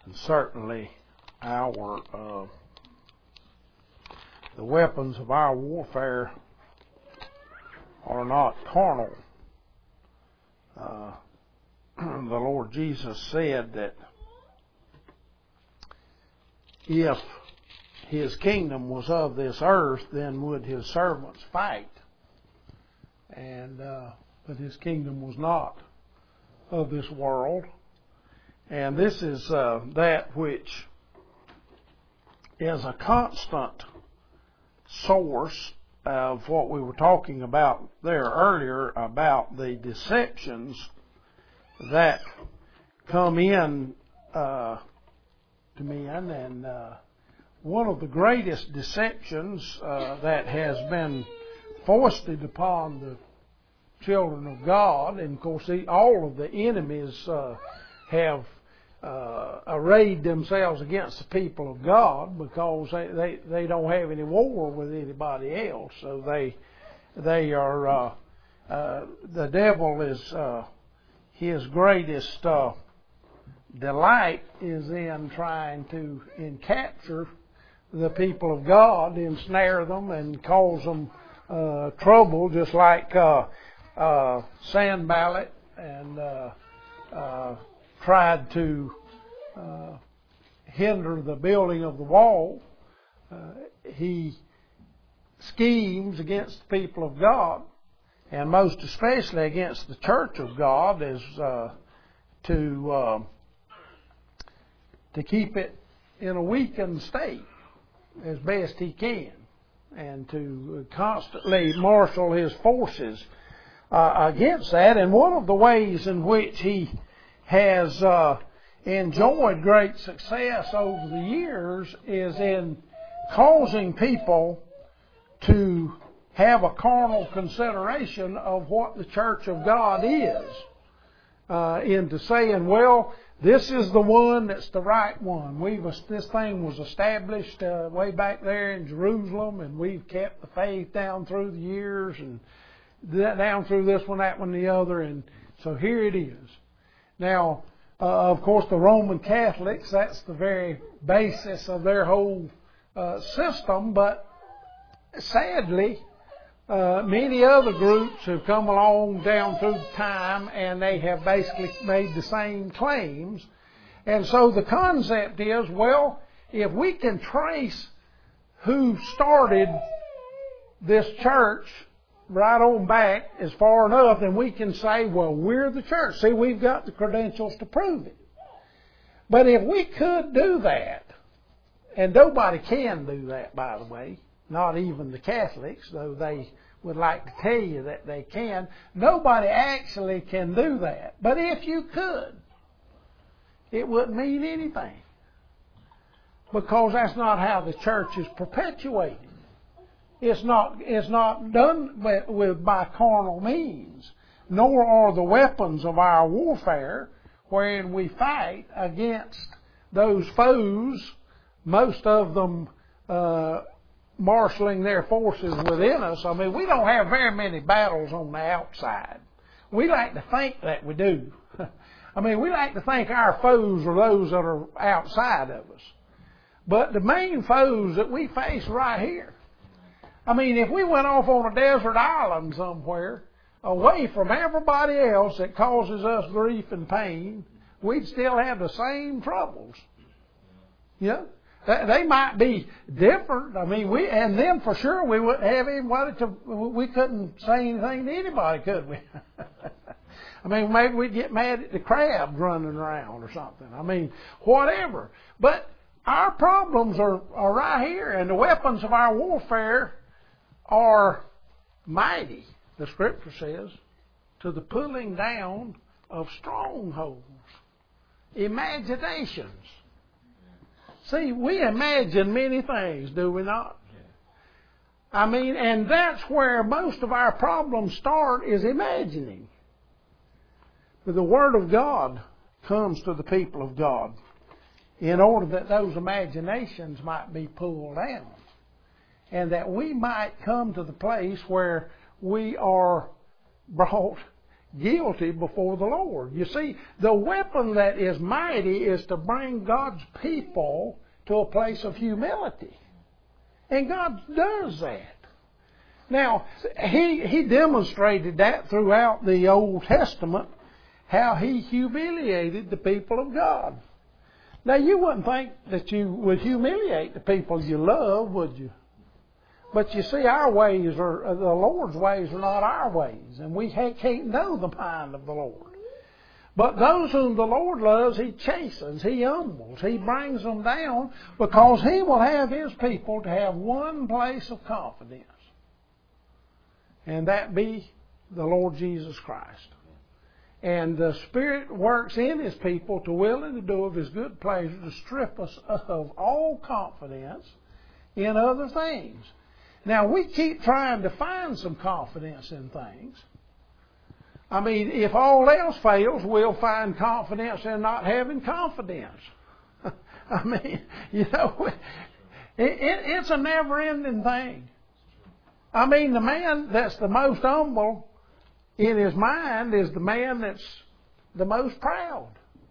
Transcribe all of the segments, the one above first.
And certainly the weapons of our warfare are not carnal. The Lord Jesus said that if His kingdom was of this earth, then would His servants fight. But His kingdom was not of this world. And this is that which is a constant source of what we were talking about there earlier about the deceptions that come in to men. And one of the greatest deceptions that has been foisted upon the children of God, and of course all of the enemies have arrayed themselves against the people of God because they don't have any war with anybody else. So they are the devil is his greatest delight is in trying to capture the people of God, ensnare them and cause them trouble, just like Sanballat and tried to hinder the building of the wall. He schemes against the people of God, and most especially against the church of God, is to keep it in a weakened state as best he can, and to constantly marshal his forces against that. And one of the ways in which he has enjoyed great success over the years is in causing people to have a carnal consideration of what the church of God is, into saying, well, this is the one that's the right one. This thing was established way back there in Jerusalem, and we've kept the faith down through the years, and down through this one, that one, the other, and so here it is. Now, of course, the Roman Catholics, that's the very basis of their whole system, but sadly, many other groups have come along down through time, and they have basically made the same claims. And so the concept is, well, if we can trace who started this church right on back as far enough, then we can say, well, we're the church. See, we've got the credentials to prove it. But if we could do that, and nobody can do that, by the way, not even the Catholics, though they would like to tell you that they can. Nobody actually can do that. But if you could, it wouldn't mean anything. Because that's not how the church is perpetuated. It's not done by carnal means, nor are the weapons of our warfare wherein we fight against those foes, most of them marshaling their forces within us. I mean, we don't have very many battles on the outside. We like to think that we do. I mean, we like to think our foes are those that are outside of us. But the main foes that we face right here. I mean, if we went off on a desert island somewhere, away from everybody else that causes us grief and pain, we'd still have the same troubles. You know? They might be different. I mean, and then for sure we wouldn't have anybody we couldn't say anything to anybody, could we? I mean, maybe we'd get mad at the crabs running around or something. I mean, whatever. But our problems are right here, and the weapons of our warfare are mighty, the Scripture says, to the pulling down of strongholds, imaginations. See, we imagine many things, do we not? I mean, and that's where most of our problems start, is imagining. But the Word of God comes to the people of God in order that those imaginations might be pulled down, and that we might come to the place where we are brought guilty before the Lord. You see, the weapon that is mighty is to bring God's people to a place of humility. And God does that. Now, He demonstrated that throughout the Old Testament, how He humiliated the people of God. Now, you wouldn't think that you would humiliate the people you love, would you? But you see, our ways are, the Lord's ways are not our ways, and we can't know the mind of the Lord. But those whom the Lord loves, He chastens, He humbles, He brings them down, because He will have His people to have one place of confidence, and that be the Lord Jesus Christ. And the Spirit works in His people to will and to do of His good pleasure to strip us of all confidence in other things. Now, we keep trying to find some confidence in things. I mean, if all else fails, we'll find confidence in not having confidence. I mean, you know, it's a never-ending thing. I mean, the man that's the most humble in his mind is the man that's the most proud.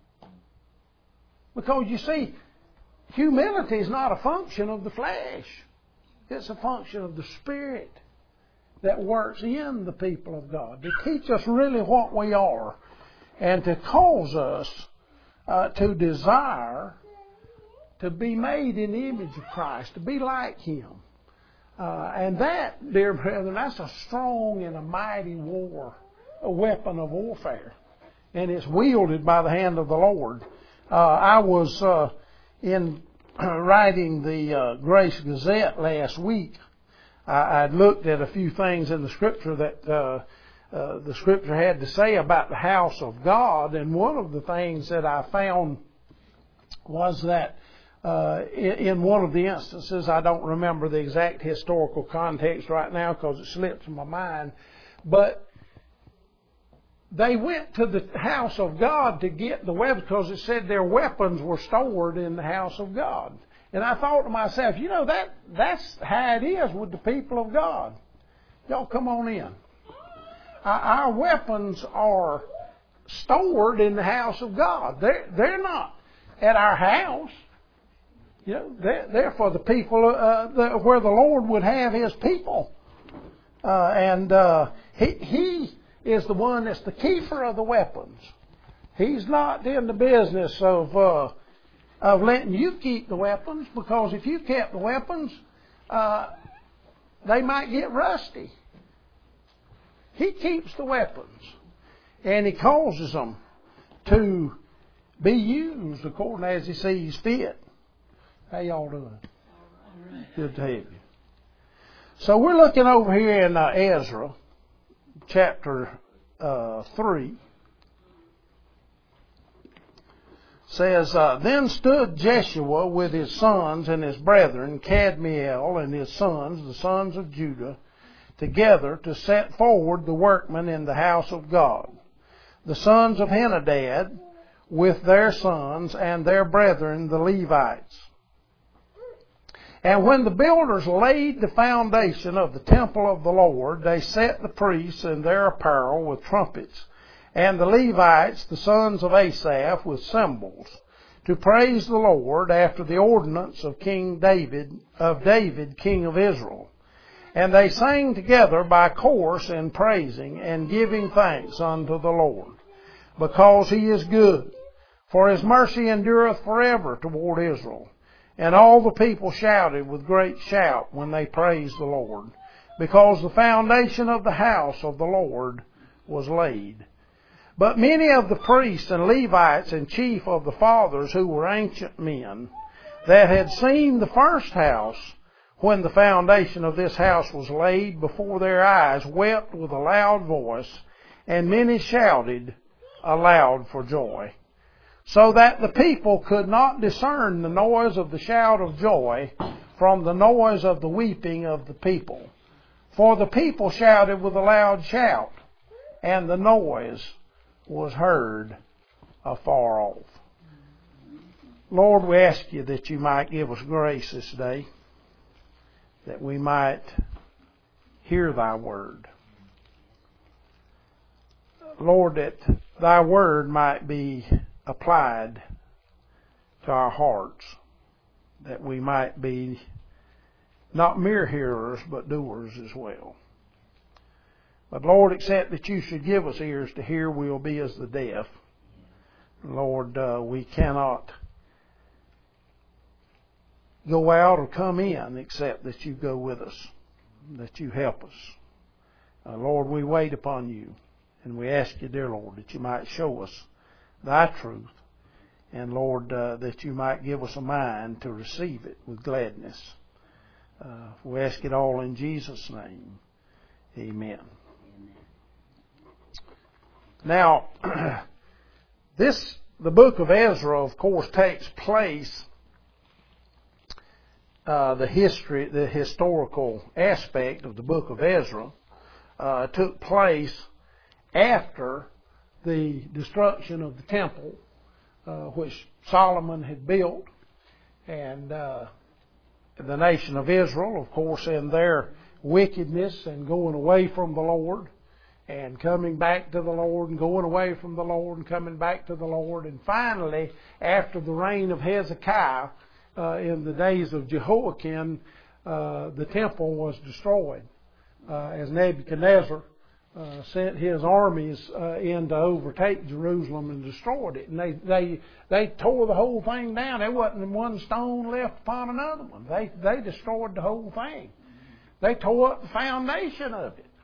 Because, you see, humility is not a function of the flesh. It's a function of the Spirit that works in the people of God to teach us really what we are and to cause us to desire to be made in the image of Christ, to be like Him. And that, dear brethren, that's a strong and a mighty a weapon of warfare. And it's wielded by the hand of the Lord. I was in writing the Grace Gazette last week. I'd looked at a few things in the Scripture that the Scripture had to say about the house of God, and one of the things that I found was that in one of the instances, I don't remember the exact historical context right now because it slips my mind, but they went to the house of God to get the weapons because it said their weapons were stored in the house of God. And I thought to myself, you know, that's how it is with the people of God. Y'all come on in. Our weapons are stored in the house of God. They're not at our house. You know, they're for the people where the Lord would have His people. He is the one that's the keeper of the weapons. He's not in the business of letting you keep the weapons, because if you kept the weapons, they might get rusty. He keeps the weapons, and He causes them to be used according as He sees fit. How y'all doing? Good to have you. So we're looking over here in Ezra, chapter 3. Says, Then stood Jeshua with his sons and his brethren, Kadmiel and his sons, the sons of Judah, together to set forward the workmen in the house of God, the sons of Henadad, with their sons and their brethren, the Levites. And when the builders laid the foundation of the temple of the Lord, they set the priests in their apparel with trumpets, and the Levites, the sons of Asaph, with cymbals, to praise the Lord after the ordinance of David, king of Israel. And they sang together by course in praising and giving thanks unto the Lord, because He is good, for His mercy endureth forever toward Israel. And all the people shouted with great shout when they praised the Lord, because the foundation of the house of the Lord was laid. But many of the priests and Levites and chief of the fathers, who were ancient men, that had seen the first house, when the foundation of this house was laid before their eyes, wept with a loud voice, and many shouted aloud for joy, so that the people could not discern the noise of the shout of joy from the noise of the weeping of the people. For the people shouted with a loud shout, and the noise was heard afar off. Lord, we ask You that You might give us grace this day, that we might hear Thy word. Lord, that Thy Word might be applied to our hearts, that we might be not mere hearers, but doers as well. But Lord, except that You should give us ears to hear, we'll be as the deaf. Lord, we cannot go out or come in except that You go with us, that You help us. Lord, we wait upon You, and we ask You, dear Lord, that You might show us Thy truth, and Lord, that You might give us a mind to receive it with gladness. We ask it all in Jesus' name. Amen. Now, the book of Ezra, of course, takes place, the historical aspect of the book of Ezra took place after the destruction of the temple, which Solomon had built, and the nation of Israel, of course, in their wickedness and going away from the Lord, and coming back to the Lord, and going away from the Lord, and coming back to the Lord. And finally, after the reign of Hezekiah, in the days of Jehoiakim, the temple was destroyed, as Nebuchadnezzar sent his armies in to overtake Jerusalem and destroyed it. And they tore the whole thing down. There wasn't one stone left upon another one. They destroyed the whole thing. They tore up the foundation of it.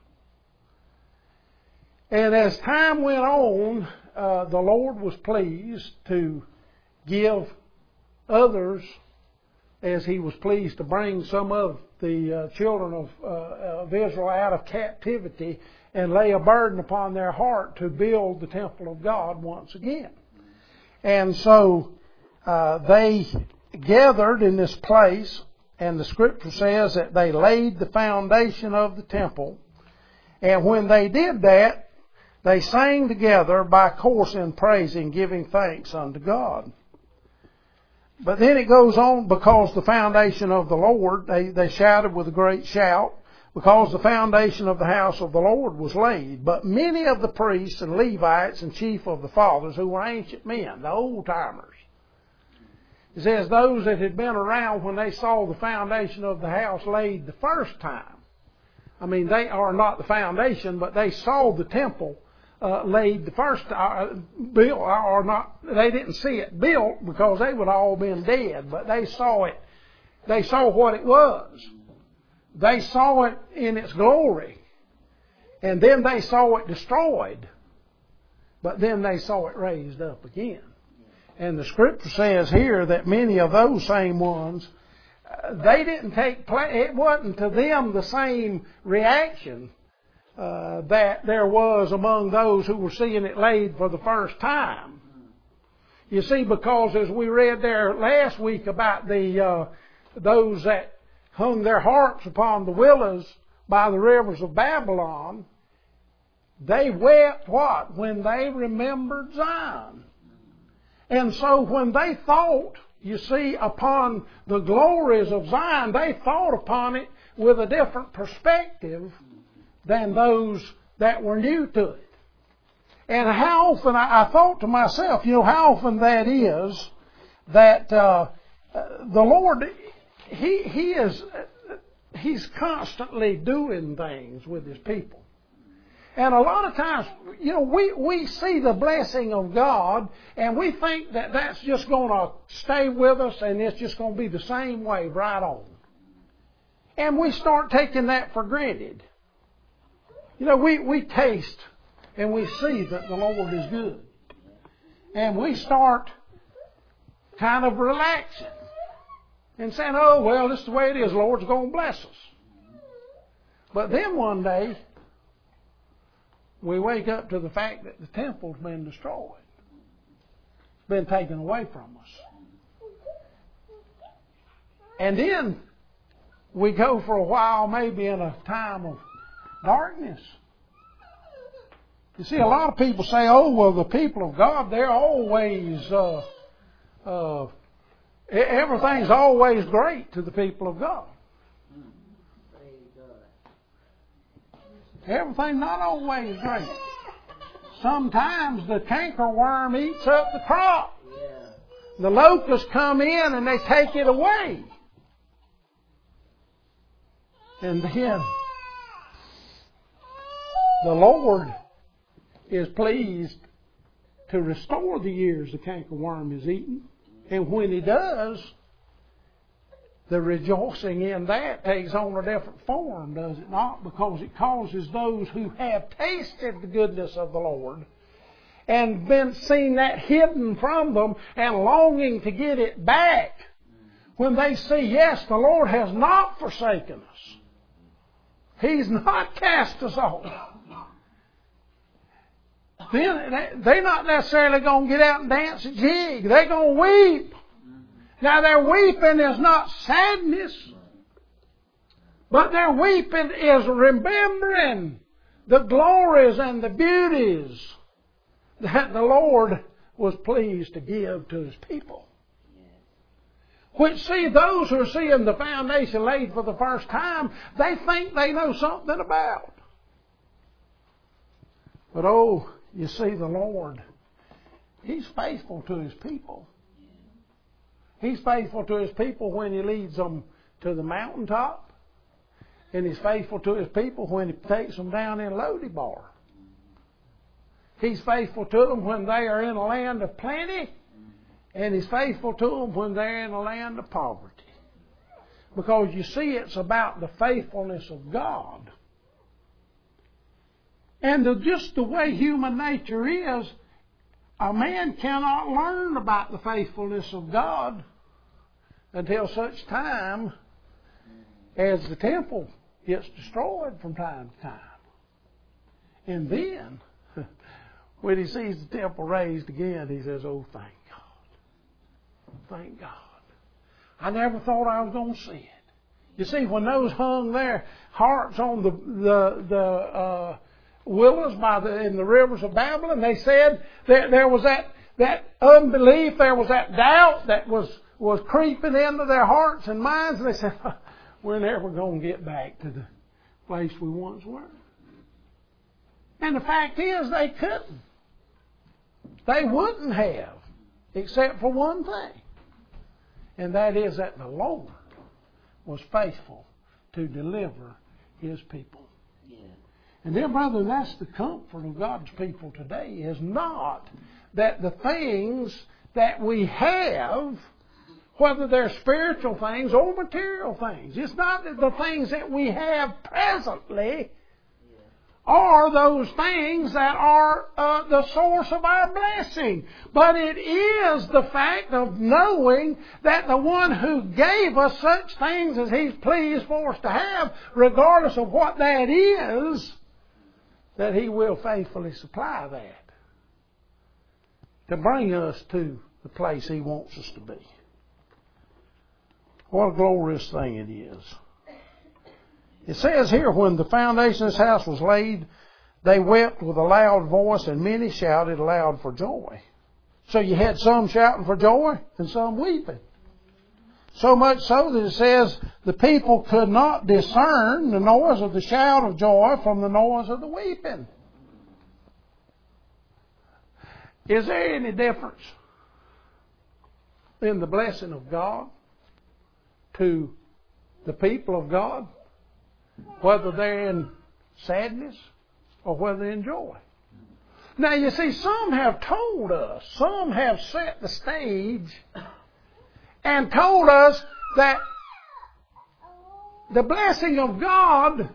And as time went on, the Lord was pleased to give others, as He was pleased to bring some of the children of Israel out of captivity and lay a burden upon their heart to build the temple of God once again. And so they gathered in this place, and the Scripture says that they laid the foundation of the temple. And when they did that, they sang together by course in praising, giving thanks unto God. But then it goes on, because the foundation of the Lord, they shouted with a great shout, because the foundation of the house of the Lord was laid. But many of the priests and Levites and chief of the fathers, who were ancient men, the old timers, it says those that had been around when they saw the foundation of the house laid the first time. I mean, they are not the foundation, but they saw the temple laid the first built, or not. They didn't see it built because they would all been dead, but they saw it. They saw what it was. They saw it in its glory, and then they saw it destroyed, but then they saw it raised up again. And the Scripture says here that many of those same ones, they didn't take place. It wasn't to them the same reaction that there was among those who were seeing it laid for the first time. You see, because as we read there last week about those that hung their harps upon the willows by the rivers of Babylon, they wept what? When they remembered Zion. And so when they thought, you see, upon the glories of Zion, they thought upon it with a different perspective than those that were new to it. And how often, I thought to myself, how often that is that the Lord, He's constantly doing things with His people. And a lot of times, we see the blessing of God, and we think that that's just going to stay with us, and it's just going to be the same way right on. And we start taking that for granted. We taste and we see that the Lord is good. And we start kind of relaxing and saying, oh, well, this is the way it is. The Lord's going to bless us. But then one day, we wake up to the fact that the temple's been destroyed. It's been taken away from us. And then we go for a while, maybe in a time of darkness. You see, a lot of people say, oh, well, the people of God, they're always, everything's always great to the people of God. Everything's not always great. sometimes the cankerworm eats up the crop. The locusts come in and they take it away. And then the Lord is pleased to restore the years the cankerworm is eaten. And when He does, the rejoicing in that takes on a different form, does it not? Because it causes those who have tasted the goodness of the Lord and been seen that hidden from them and longing to get it back, when they see, yes, the Lord has not forsaken us. He's not cast us off. Then they're not necessarily going to get out and dance a jig. They're going to weep. Now their weeping is not sadness, but their weeping is remembering the glories and the beauties that the Lord was pleased to give to His people. Which, see, those who are seeing the foundation laid for the first time, they think they know something about. But oh, you see, the Lord, He's faithful to His people. He's faithful to His people when He leads them to the mountaintop. And He's faithful to His people when He takes them down in Lodebar. He's faithful to them when they are in a land of plenty. And He's faithful to them when they're in a land of poverty. Because you see, it's about the faithfulness of God. And just the way human nature is, a man cannot learn about the faithfulness of God until such time as the temple gets destroyed from time to time. And then, when he sees the temple raised again, he says, oh, thank God. Thank God. I never thought I was going to see it. You see, when those hung their harps on the willows in the rivers of Babylon, they said that there was that unbelief, there was that doubt that was creeping into their hearts and minds, and they said, we're never going to get back to the place we once were. And the fact is, they couldn't. They wouldn't have, except for one thing. And that is that the Lord was faithful to deliver His people. Yeah. And dear brother, that's the comfort of God's people today, is not that the things that we have, whether they're spiritual things or material things, it's not that the things that we have presently are those things that are the source of our blessing. But it is the fact of knowing that the one who gave us such things as He's pleased for us to have, regardless of what that is, that He will faithfully supply that to bring us to the place He wants us to be. What a glorious thing it is. It says here, when the foundation of this house was laid, they wept with a loud voice, and many shouted aloud for joy. So you had some shouting for joy and some weeping. So much so that it says the people could not discern the noise of the shout of joy from the noise of the weeping. Is there any difference in the blessing of God to the people of God, whether they're in sadness or whether they're in joy? Now you see, some have told us, some have set the stage and told us that the blessing of God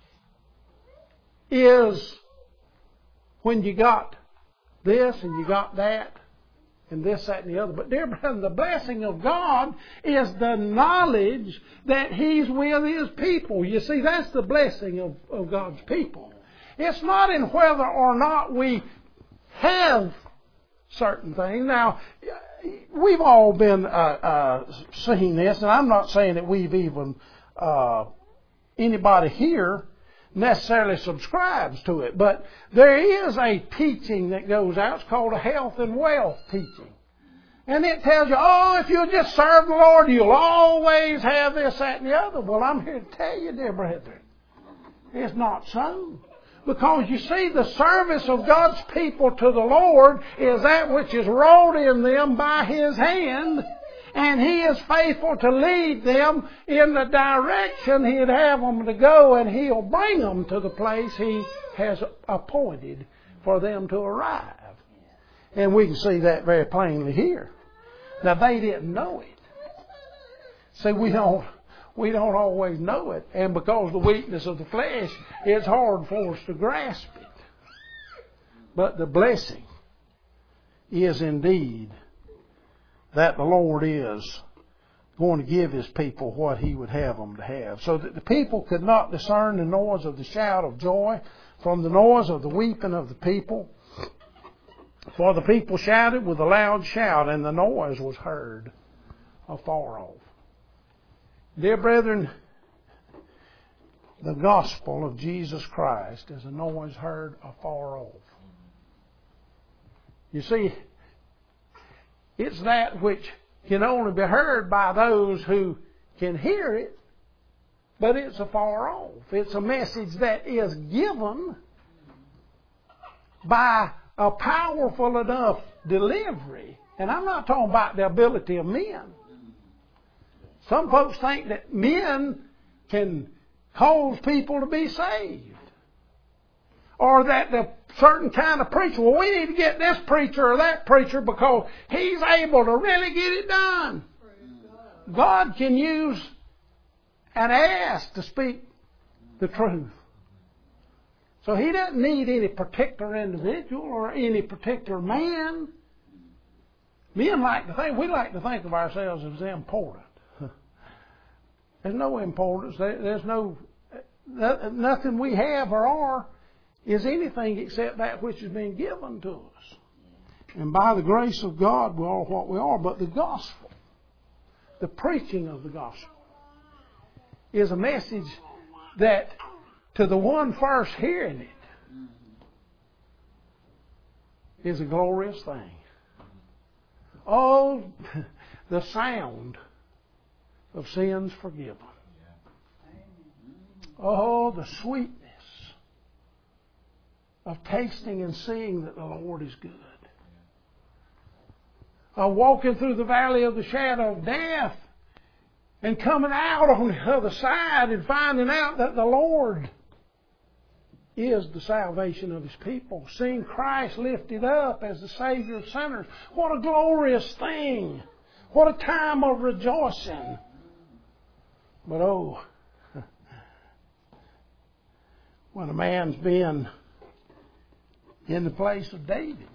is when you got this and you got that and this, that, and the other. But dear brother, the blessing of God is the knowledge that He's with His people. You see, that's the blessing of God's people. It's not in whether or not we have certain things. Now, we've all been seeing this, and I'm not saying that we've even, anybody here necessarily subscribes to it, but there is a teaching that goes out. It's called a health and wealth teaching. And it tells you, oh, if you'll just serve the Lord, you'll always have this, that, and the other. Well, I'm here to tell you, dear brethren, it's not so. Because you see, the service of God's people to the Lord is that which is wrought in them by His hand, and He is faithful to lead them in the direction He'd have them to go, and He'll bring them to the place He has appointed for them to arrive. And we can see that very plainly here. Now, they didn't know it. See, we don't always know it. And because of the weakness of the flesh, it's hard for us to grasp it. But the blessing is indeed that the Lord is going to give His people what He would have them to have. So that the people could not discern the noise of the shout of joy from the noise of the weeping of the people. For the people shouted with a loud shout, and the noise was heard afar off. Dear brethren, the gospel of Jesus Christ is a noise heard afar off. You see, it's that which can only be heard by those who can hear it, but it's afar off. It's a message that is given by a powerful enough delivery. And I'm not talking about the ability of men. Some folks think that men can cause people to be saved. Or that the certain kind of preacher, well, we need to get this preacher or that preacher because he's able to really get it done. God can use an ass to speak the truth. So He doesn't need any particular individual or any particular man. Men we like to think of ourselves as important. There's no importance. There's nothing we have or are is anything except that which has been given to us. And by the grace of God, we are what we are. But the gospel, the preaching of the gospel, is a message that to the one first hearing it is a glorious thing. Oh, the sound of sins forgiven. Oh, the sweetness of tasting and seeing that the Lord is good. Walking through the valley of the shadow of death and coming out on the other side and finding out that the Lord is the salvation of His people. Seeing Christ lifted up as the Savior of sinners. What a glorious thing. What a time of rejoicing. But oh, when a man's been in the place of David,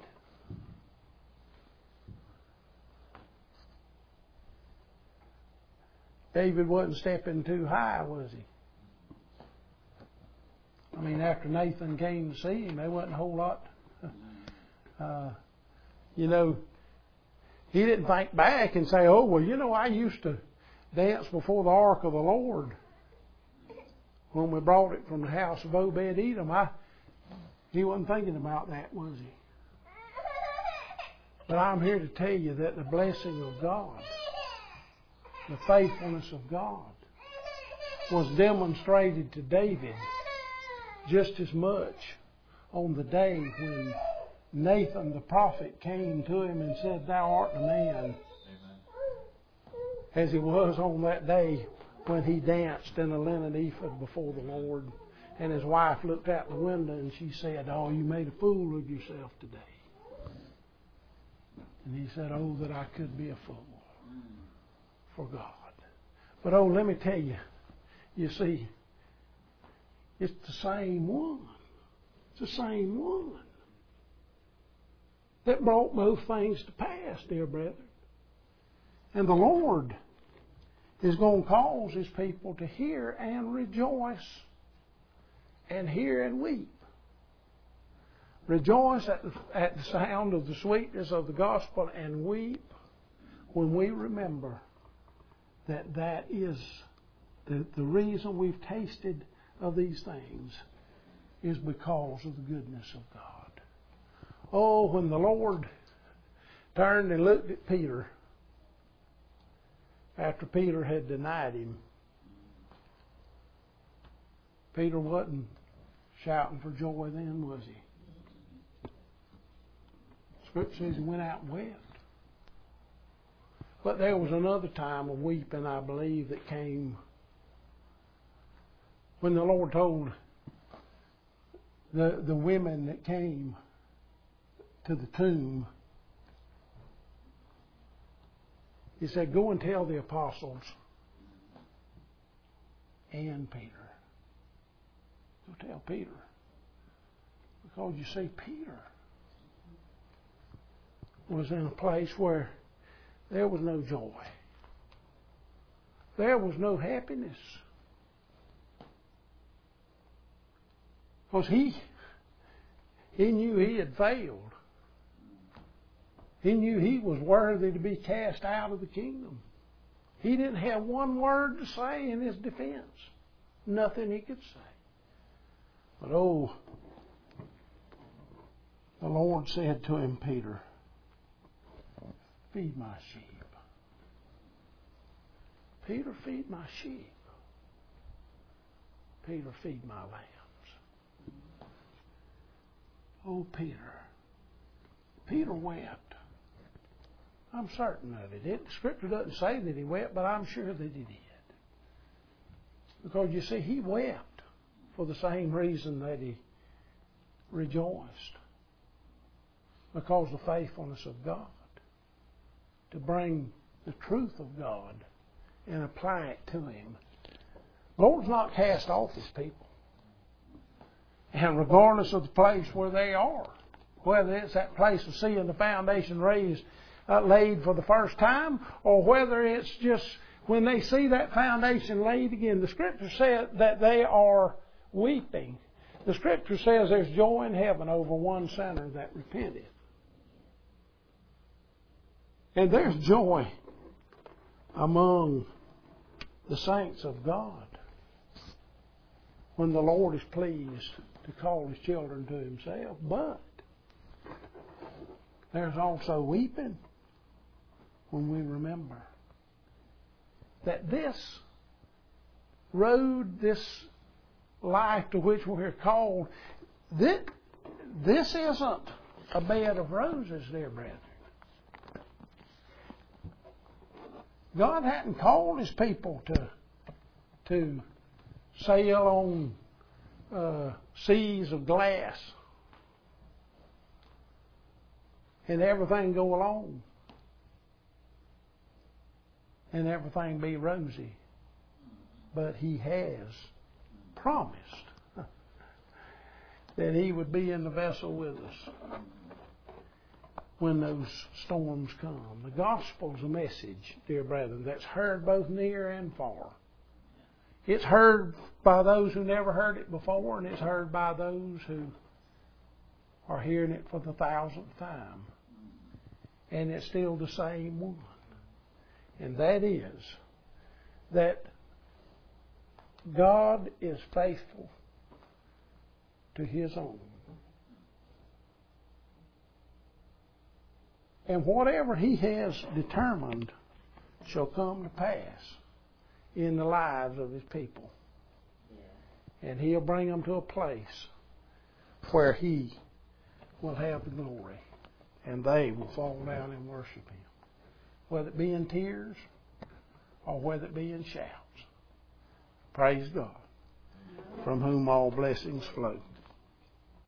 David wasn't stepping too high, was he? I mean, after Nathan came to see him, there wasn't a whole lot. He didn't think back and say, oh, well, I used to dance before the ark of the Lord when we brought it from the house of Obed-Edom. He wasn't thinking about that, was he? But I'm here to tell you that the blessing of God, the faithfulness of God, was demonstrated to David just as much on the day when Nathan the prophet came to him and said, "Thou art the man," as he was on that day when he danced in a linen ephod before the Lord. And his wife looked out the window and she said, "Oh, you made a fool of yourself today." And he said, "Oh, that I could be a fool for God." But oh, let me tell you, you see, it's the same one. It's the same one that brought both things to pass, dear brethren. And the Lord is going to cause His people to hear and rejoice, and hear and weep. Rejoice at the sound of the sweetness of the gospel, and weep when we remember that is the reason we've tasted of these things is because of the goodness of God. Oh, when the Lord turned and looked at Peter after Peter had denied Him, Peter wasn't shouting for joy then, was he? Scripture says he went out and wept. But there was another time of weeping, I believe, that came when the Lord told the women that came to the tomb, He said, go and tell the apostles and Peter. Go tell Peter. Because you see, Peter was in a place where there was no joy. There was no happiness. Because he knew he had failed. He knew he was worthy to be cast out of the kingdom. He didn't have one word to say in his defense. Nothing he could say. But the Lord said to him, Peter, feed my sheep. Peter, feed my sheep. Peter, feed my lambs. Oh, Peter. Peter wept. I'm certain of it. The Scripture doesn't say that he wept, but I'm sure that he did. Because you see, he wept for the same reason that he rejoiced. Because of the faithfulness of God. To bring the truth of God and apply it to him. The Lord's not cast off his people. And regardless of the place where they are, whether it's that place of seeing the foundation laid for the first time, or whether it's just when they see that foundation laid again, the Scripture says that they are weeping. The Scripture says there's joy in heaven over one sinner that repented. And there's joy among the saints of God when the Lord is pleased to call His children to Himself. But there's also weeping when we remember that this road, this life to which we're called, this isn't a bed of roses, dear brethren. God hadn't called His people to sail on seas of glass and everything go along and everything be rosy. But He has promised that He would be in the vessel with us when those storms come. The gospel's a message, dear brethren, that's heard both near and far. It's heard by those who never heard it before, and it's heard by those who are hearing it for the 1,000th time. And it's still the same one. And that is that God is faithful to His own. And whatever He has determined shall come to pass in the lives of His people. And He'll bring them to a place where He will have the glory. And they will fall down and worship Him. Whether it be in tears or whether it be in shouts. Praise God, from whom all blessings flow.